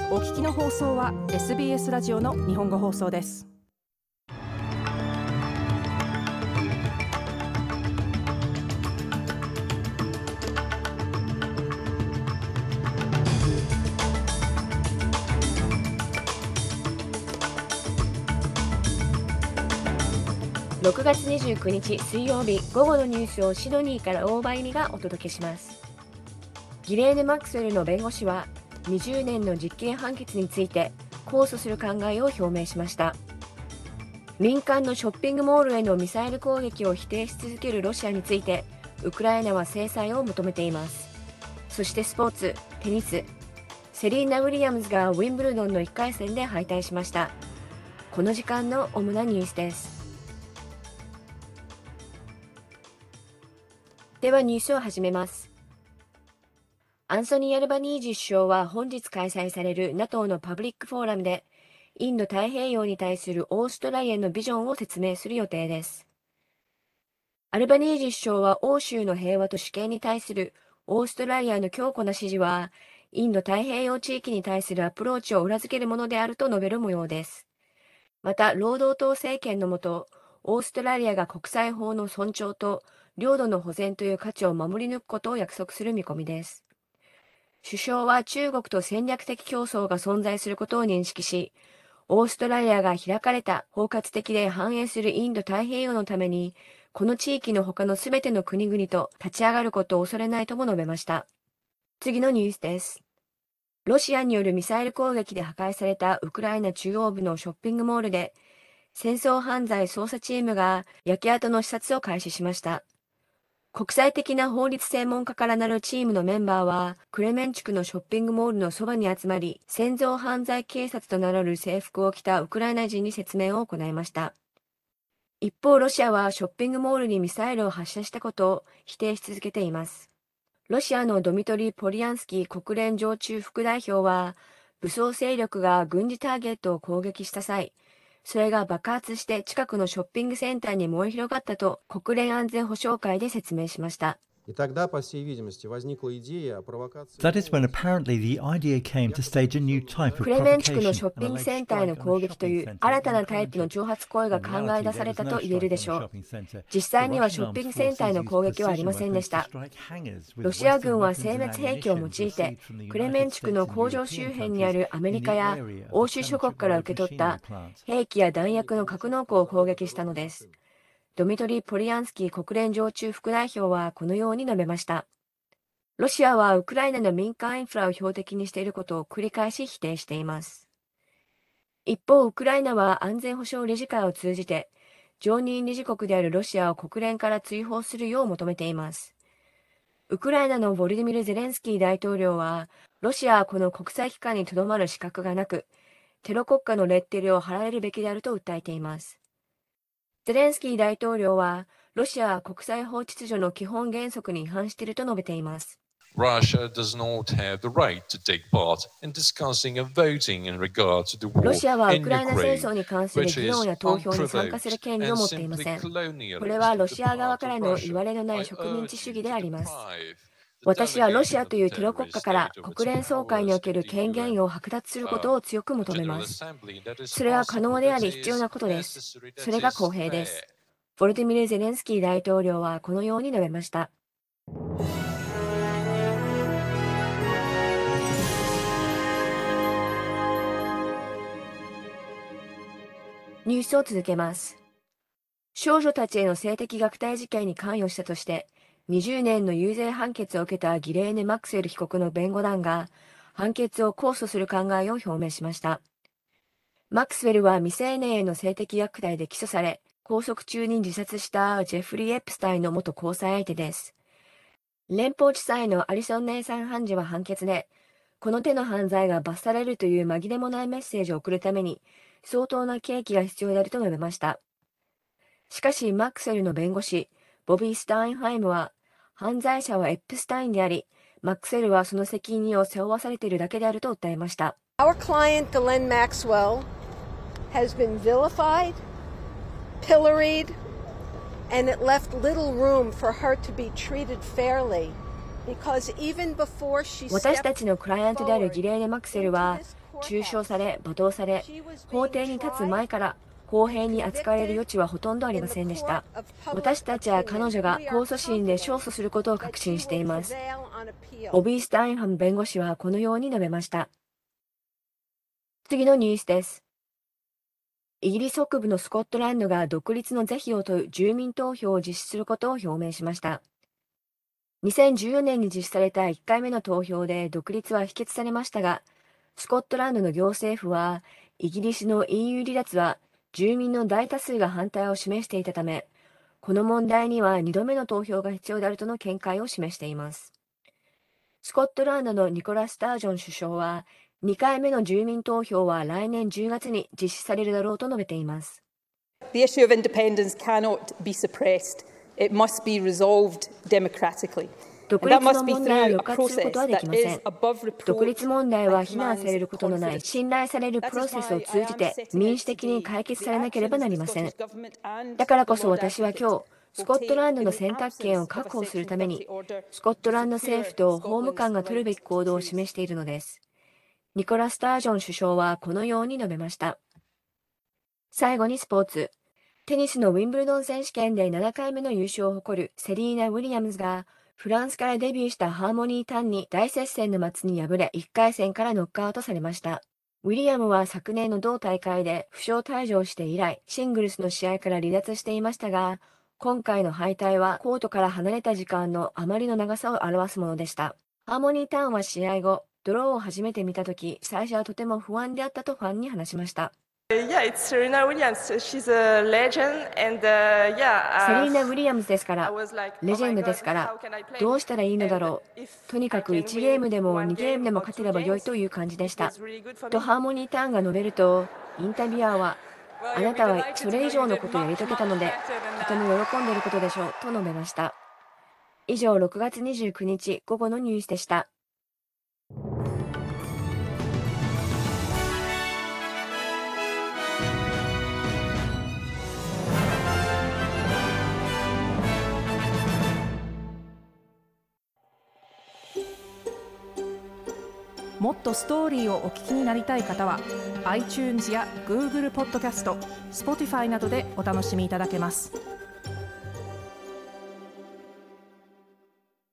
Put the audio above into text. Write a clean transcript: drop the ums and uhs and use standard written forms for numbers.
お聞きの放送は SBS ラジオの日本語放送です。 6月29日水曜日午後のニュースをシドニーから大場由美がお届けします。ギレーネ・マックスウェルの弁護士は20年の実刑判決について控訴する考えを表明しました。民間のショッピングモールへのミサイル攻撃を否定し続けるロシアについてウクライナは制裁を求めています。そしてスポーツ、テニス、セリーナ・ウィリアムズがウィンブルドンの1回戦で敗退しました。この時間の主なニュースです。ではニュースを始めます。アンソニー・アルバニージー首相は本日開催される NATO のパブリックフォーラムでインド太平洋に対するオーストラリアのビジョンを説明する予定です。アルバニージー首相は欧州の平和と主権に対するオーストラリアの強固な支持はインド太平洋地域に対するアプローチを裏付けるものであると述べる模様です。また、労働党政権のもと、オーストラリアが国際法の尊重と領土の保全という価値を守り抜くことを約束する見込みです。首相は中国と戦略的競争が存在することを認識し、オーストラリアが開かれた包括的で繁栄するインド太平洋のために、この地域の他のすべての国々と立ち上がることを恐れないとも述べました。次のニュースです。ロシアによるミサイル攻撃で破壊されたウクライナ中央部のショッピングモールで、戦争犯罪捜査チームが焼け跡の視察を開始しました。国際的な法律専門家からなるチームのメンバーは、クレメンチュクのショッピングモールのそばに集まり、戦争犯罪警察と名乗る制服を着たウクライナ人に説明を行いました。一方、ロシアはショッピングモールにミサイルを発射したことを否定し続けています。ロシアのドミトリー・ポリアンスキー国連常駐副代表は、武装勢力が軍事ターゲットを攻撃した際、それが爆発して近くのショッピングセンターに燃え広がったと国連安全保障会で説明しました。 That is when apparently the idea came to stage a new type of クレメンチュクの provocation, ショッピン an グセン alleged ターへの strike on 攻 a 撃という shopping 新 centre た in なタイプの Clemenchuk. 挑発行為が In 考 reality, え出さ there れ was た no と言える strike で on し the ょう。 shopping centre. 実 The 際にはショ Russian ッピン armed グセンターへ forces の used 攻撃はあり precision ませんで weapons し to た。 strike hangars ロ with シア Western 軍は weapons 精 and 密兵器を用い ammunition て received from the クレ United メンチュク States の and 工場周 European 辺にあ countries るアメ in リカ the や area of the 欧州諸国 Clemenchuk から受け road 取った machinery plant. 兵器や弾薬の格納庫を攻撃したのです。ドミトリー・ポリアンスキー国連常駐副代表はこのように述べました。ロシアはウクライナの民間インフラを標的にしていることを繰り返し否定しています。一方、ウクライナは安全保障理事会を通じて、常任理事国であるロシアを国連から追放するよう求めています。ウクライナのボルディミル・ゼレンスキー大統領は、ロシアはこの国際機関にとどまる資格がなく、テロ国家のレッテルを払えるべきであると訴えています。ゼレンスキー大統領は、ロシアは国際法秩序の基本原則に違反していると述べています。 Russia does not have the right to take part in discussing and voting in regard to the war ロシアはウ in クライナ戦 Ukraine, 争に関する which 議論 is や投票に参加する unprovoked 権利を and 持っていま simply せん。これ colonialist は on ロ the シア側 part から of の言わ Russia. れのない I 植民地 urge 主 you 義で to あります。 deprive the 私はロシ delegation ア of と the いうテロ国 terrorist 家から state of its 国連総会に powers おけ in る the 権限 UN を剥奪することを強く求めま General す。 Assembly that is それは可能 possible, であり that 必要な is ことです。 necessary, それ that が is 公平で fair. す。ボルディミル・ゼレンスキー大統領はこのように述べました。ニュースを続けます。少女たちへの性的虐待事件に関与したとして、20年の有罪判決を受けたギレーネ・マックスウェル被告の弁護団が、判決を控訴する考えを表明しました。マックスウェルは未成年への性的虐待で起訴され、拘束中に自殺したジェフリー・エプスタインの元交際相手です。連邦地裁のアリソン・ネイサン判事は判決で、この手の犯罪が罰されるという紛れもないメッセージを送るために、相当な刑期が必要であると述べました。しかし、マックスウェルの弁護士、ボビー・スタインハイムは、犯罪者はエップスタインであり、マックスウェルはその責任を背負わされているだけであると訴えました。 Our client, Ghislaine Maxwell, has been vilified, pilloried, and it left little room for her to be treated fairly, because even before she 私 stepped たちのクライアントであるギレーネ・マックスウェルは、 中傷され、罵倒され、法廷に立つ前から公平に扱われる余地はほとんどありませんでした。私たちは彼女が控訴審で勝訴することを確信しています。ボビー・スタインハム弁護士はこのように述べました。次のニュースです。イギリス北部のスコットランドが独立の是非を問う住民投票を実施することを表明しました。2014年に実施された1回目の投票で独立は否決されましたが、スコットランドの行政府は、イギリスの EU 離脱は住民の大多数が反対を示していたため、この問題には2度目の投票が必要であるとの見解を示しています。スコットランドのニコラ・スタージョン首相は、2回目の住民投票は来年10月に実施されるだろうと述べています。 The issue of independence cannot be suppressed. It must be resolved democratically. 独立の問題を抑圧することはできません。独立問題は非難されることのない信頼されるプロセスを通じて民主的に解決されなければなりません。だからこそ私は今日、スコットランドの選択権を確保するために、スコットランド政府と法務官が取るべき行動を示しているのです。ニコラ・スタージョン首相はこのように述べました。最後にスポーツ。テニスのウィンブルドン選手権で7回目の優勝を誇るセリーナ・ウィリアムズが、フランスからデビューしたハーモニー・タンに大接戦の末に敗れ、1回戦からノックアウトされました。ウィリアムは昨年の同大会で負傷退場して以来、シングルスの試合から離脱していましたが、今回の敗退はコートから離れた時間のあまりの長さを表すものでした。ハーモニー・タンは試合後、ドローを初めて見たとき、最初はとても不安であったとファンに話しました。 Yeah, it's Serena Williams. She's a legend and yeah. セリーナ・ウィリアムズですから、レジェンドですから、どうしたらいいのだろう。とにかく1ゲームでも2ゲームでも勝てれば良いという感じでした。とハーモニー・ターンが述べると、インタビュアーは、あなたはそれ以上のことをやり遂げたので、とても喜んでいることでしょう、と述べました。以上、6月29日午後のニュースでした。 もっとストーリーをお聞きになりたい方は iTunes や Google ポッドキャスト、Spotify などでお楽しみいただけます。